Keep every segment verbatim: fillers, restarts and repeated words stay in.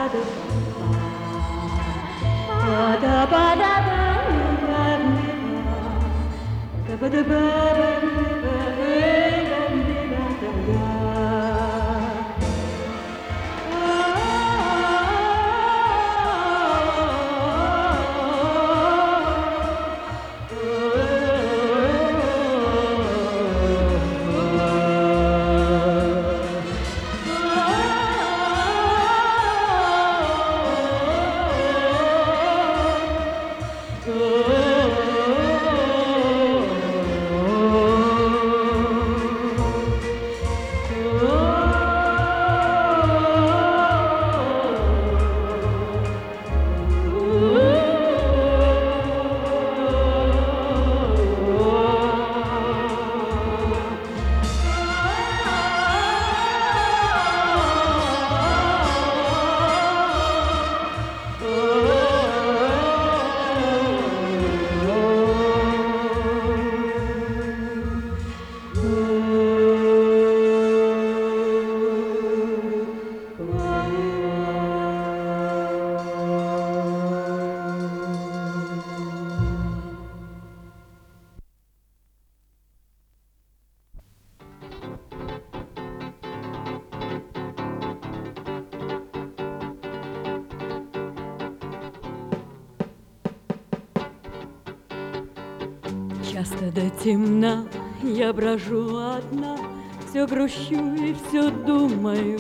Часто до темна я брожу одна, все грущу и все думаю,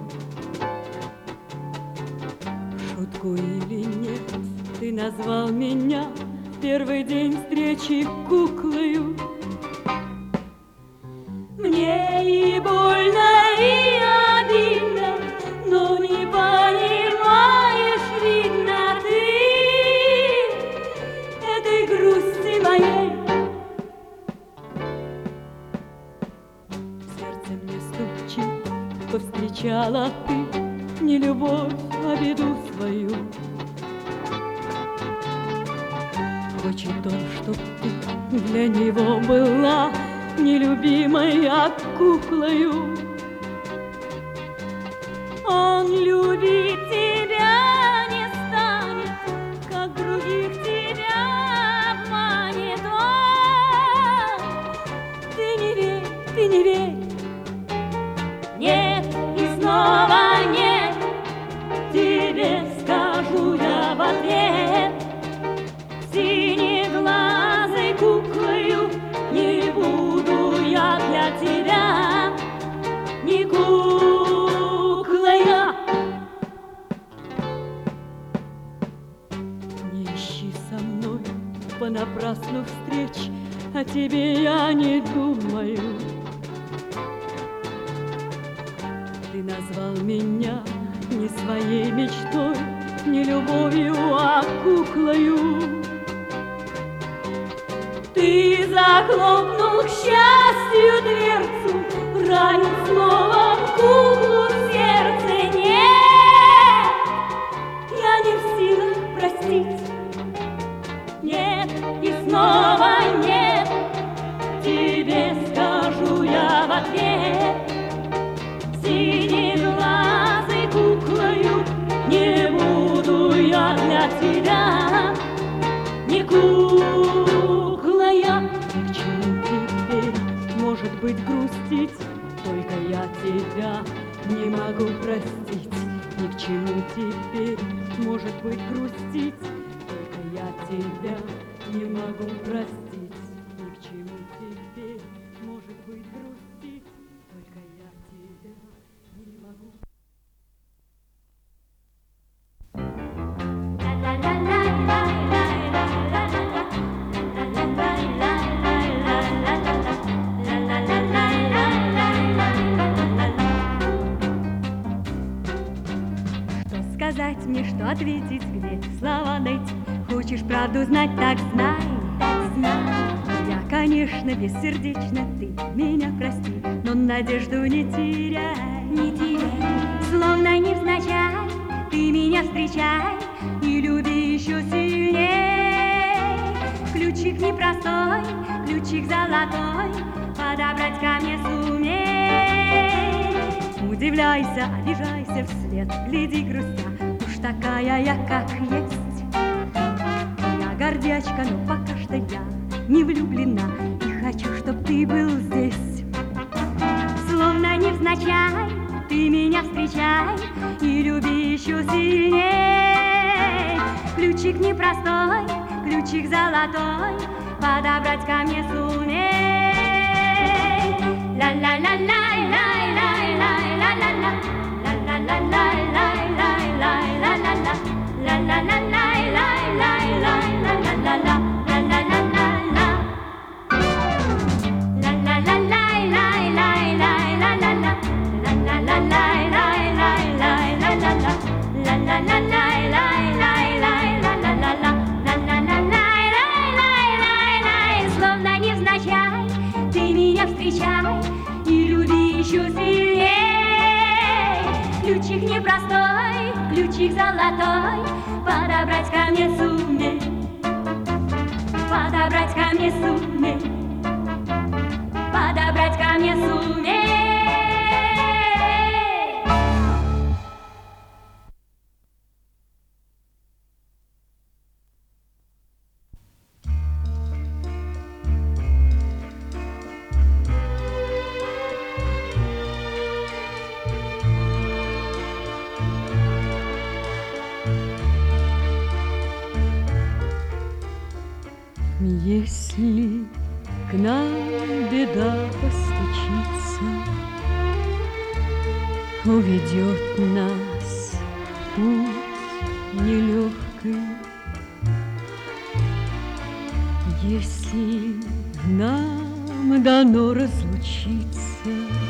шутку или нет, ты назвал меня в первый день встречи куклою. Мне и больно, и обидно, но не понимаешь, видно, ты этой грусти моей. Повстречала ты не любовь, а беду свою. Хочет он, чтоб ты для него была не любимой, а куклою. Он любит тебя не станет, как других тебя обманет он. Ты не верь, ты не верь. Нет, и снова нет, тебе скажу я в ответ. Синеглазой куклою не буду я для тебя, не куклой я. Не ищи со мной понапрасну встреч, о тебе я не думаю. Ты назвал меня не своей мечтой, не любовью, а куклою. Ты захлопнул к счастью дверцу, ранил словом куклу в сердце. Нет, я не в силах простить. Нет, и снова нет, тебе скажу я в ответ. Синеглазой куклою не буду я для тебя, не кукла я. Ни к чему теперь, может быть, грустить, только я тебя не могу простить. Ни к чему теперь, может быть, грустить, только я тебя не могу простить. Ни к чему теперь, может быть, грустить, только я тебя не могу. Что сказать мне, что ответить, где слова найти? Хочешь правду знать, так знай, так знай. Я, конечно, бессердечна, ты меня прости, но надежду не теряй, не теряй. Словно невзначай ты меня встречай и люби еще сильней. Ключик непростой, ключик золотой, подобрать ко мне сумей. Удивляйся, обижайся вслед, гляди грустя, уж такая я, как есть. Я гордячка, но пока что я не влюблена, и хочу, чтоб ты был здесь. Словно невзначай ты меня встречай и люби еще сильней. Ключик непростой, ключик золотой, подобрать ко мне сумей. Ла-ла-ла-лай-лай-лай-лай-лай-ла-ла-ла, ла-ла-ла-лай-лай-лай-лай-ла-ла-ла, ла-ла-ла-лай-лай-лай-лай-ла-ла-ла. Словно невзначай ты меня встречай и люби еще сильней. Ключик непростой, ключик золотой, подобрать ко мне сумей, подобрать ко мне сумей, подобрать ко мне сумей. Если к нам беда постучится, уведет нас путь нелегкий. Если нам дано разлучиться,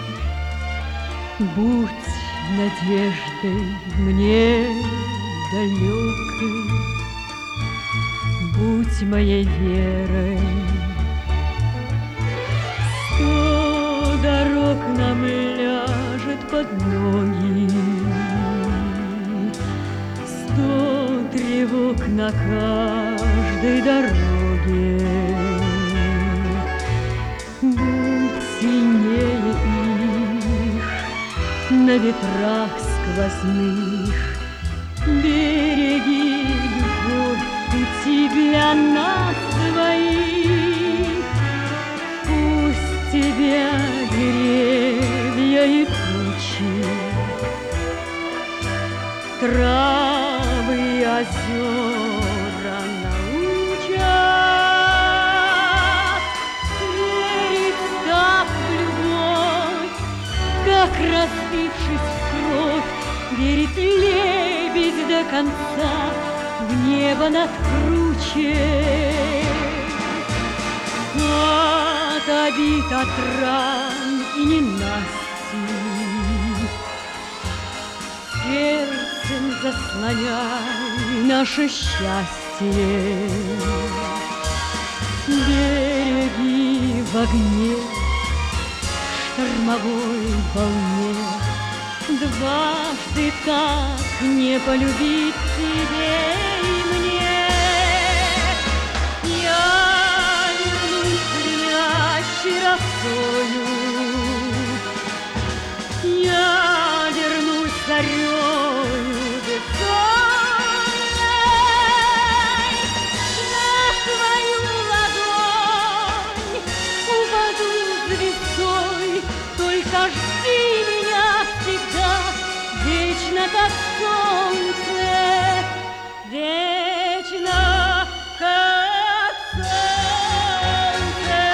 будь надеждой мне далекой, будь моей верой. Сто дорог нам ляжет под ноги, сто тревог на каждой дороге. Будь сильнее их на ветрах сквозных, береги любовь пути для нас двоих. Пусть тебя деревья и тучи, травы и озера научат верить так в любовь, как, разбившись в кровь, верит лебедь до конца в небо над кручей. От обид, от ран и ненасти сердцем заслоняй наше счастье. Береги в огне, штормовой волне, дважды так не полюбить тебе и мне. Я вернусь гремящей росою, я вернусь зарею бессонной. На твою ладонь упаду звездой, только жди меня всегда, вечно как солнце, вечно как солнце.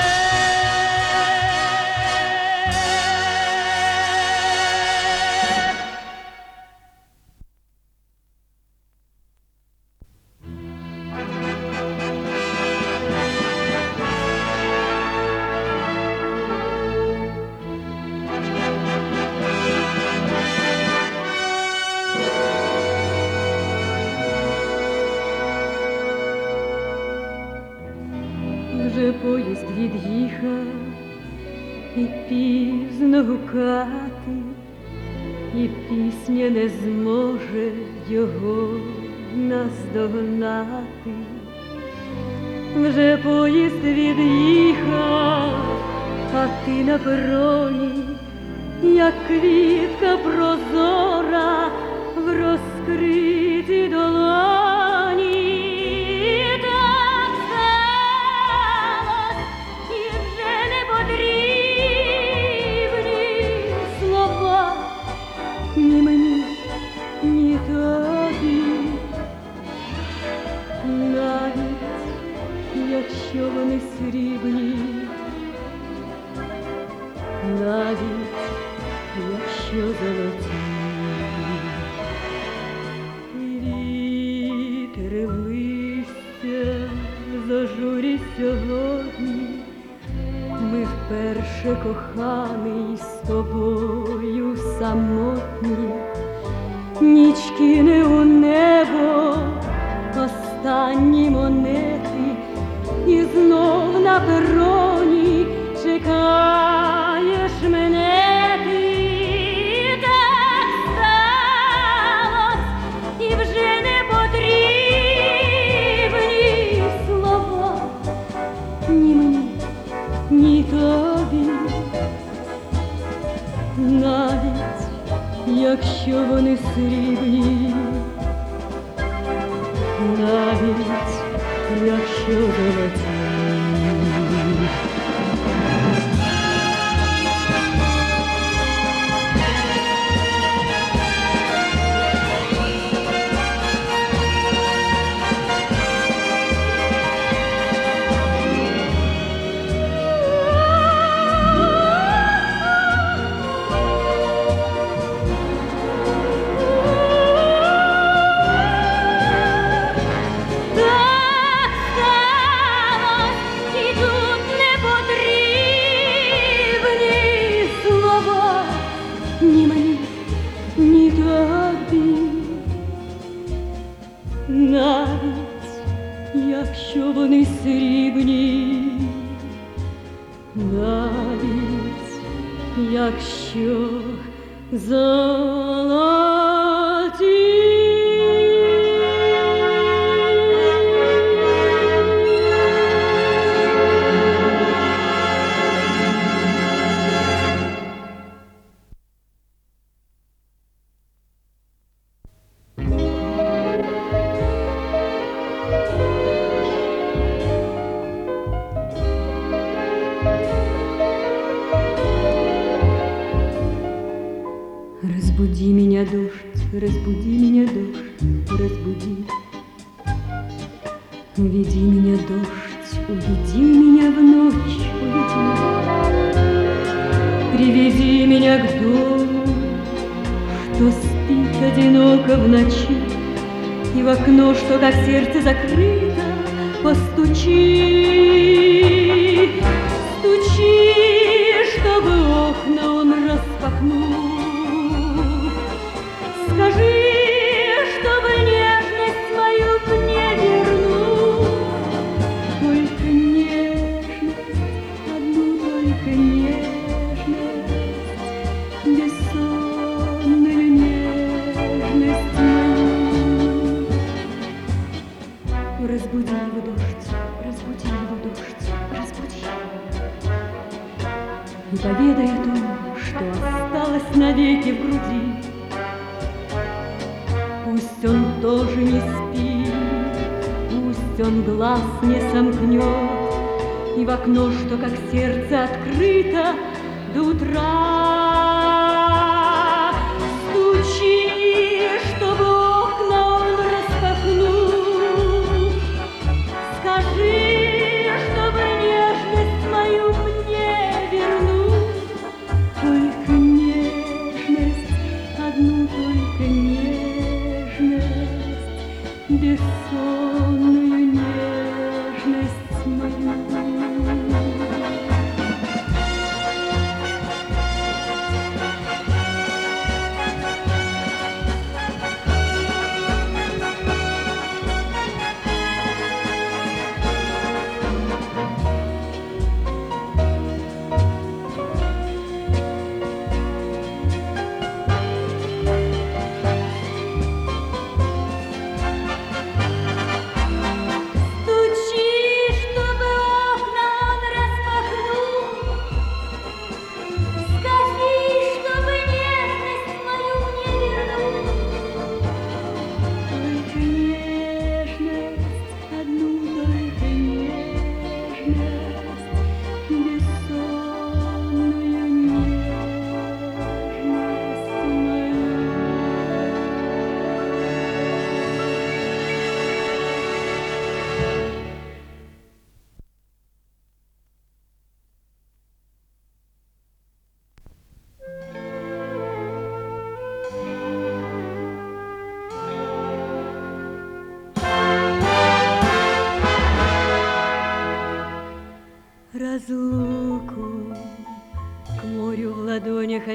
Вже поїзд від'їхав, і пізно гукати, і пісня не зможе його наздогнати. Вже поїзд від'їхав, а ти на пероні, як квітка прозора в розкритій вже коханий з тобою самотні, нічки не у небо, останні монети, і знов на пероні чекаєш мене ти. Так сталось, і вже не потрібні слова ні мені, ні тобі, навіть якщо вони срібні, навіть якщо золоті. Ні мені, ні тобі, навіть якщо вони срібні, навіть якщо золоті. Разбуди меня, дождь, разбуди меня, дождь, разбуди. Уведи меня, дождь, уведи меня в ночь, уведи. Приведи меня к дому, что спит одиноко в ночи, и в окно, что как сердце закрыто, постучи. Стучи, чтобы окна он распахнул. Скажи, чтобы нежность мою мне вернул. Только нежность, одну только нежность, бессонную нежность мою. Разбуди его, дождь, разбуди его, дождь, разбуди. И поведай о том, что осталось навеки в груди. Пусть он тоже не спит, пусть он глаз не сомкнет, и в окно, что как сердце открыто до утра. Стучи, чтобы окна он распахнул. Скажи, чтобы нежность мою мне вернул. Только нежность, одну только нежность, бессонную нежность мою.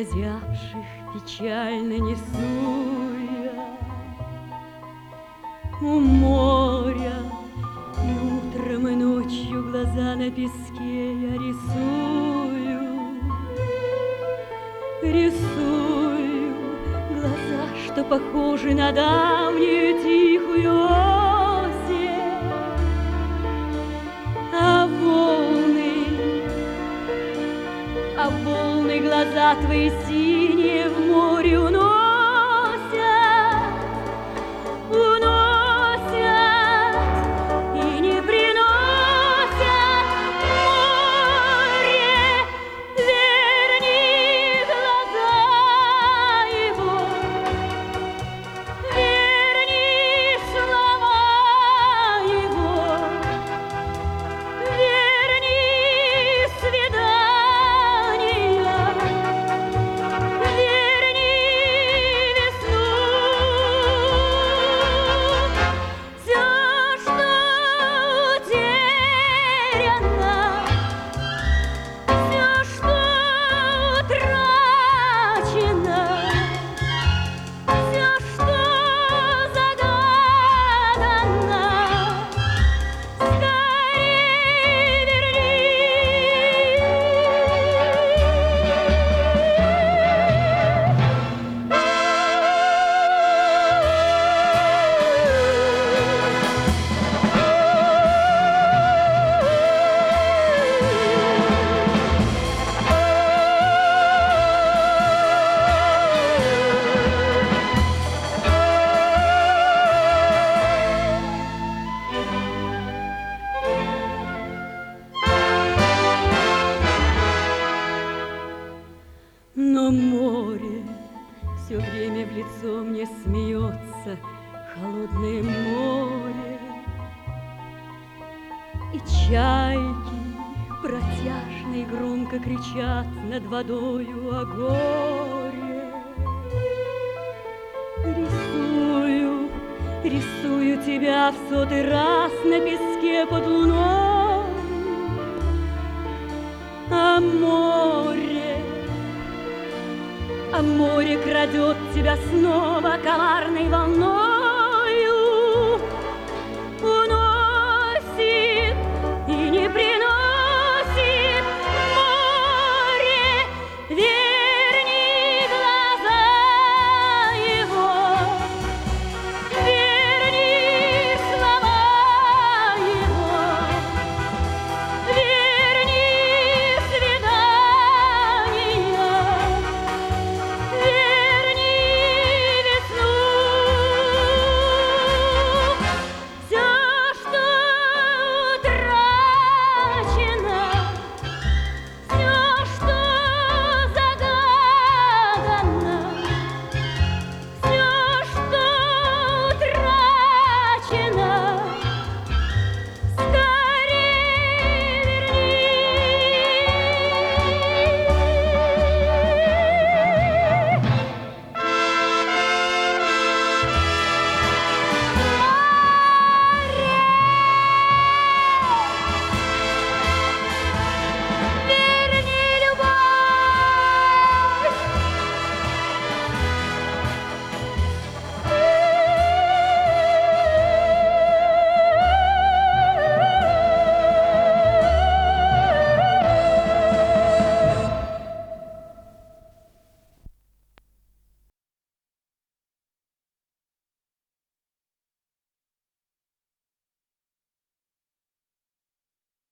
озябших печально несу я у моря, и утром и ночью глаза на песке я рисую, рисую глаза, что похожи на давнюю тихую осень, а волны, а волны глаза твои синие в море уносят, уносят и не приносят. Море, верни глаза его, верни слова его, верни свидания, верни весну. Все, что утеряно, все, что утрачено, все, что загадано, скорей верни. Но море все время в лицо мне смеется, холодное море, и чайки протяжно и громко кричат над водою о горе. Рисую, рисую тебя в сотый раз на песке под луной, а море, а море крадет тебя снова коварной волной.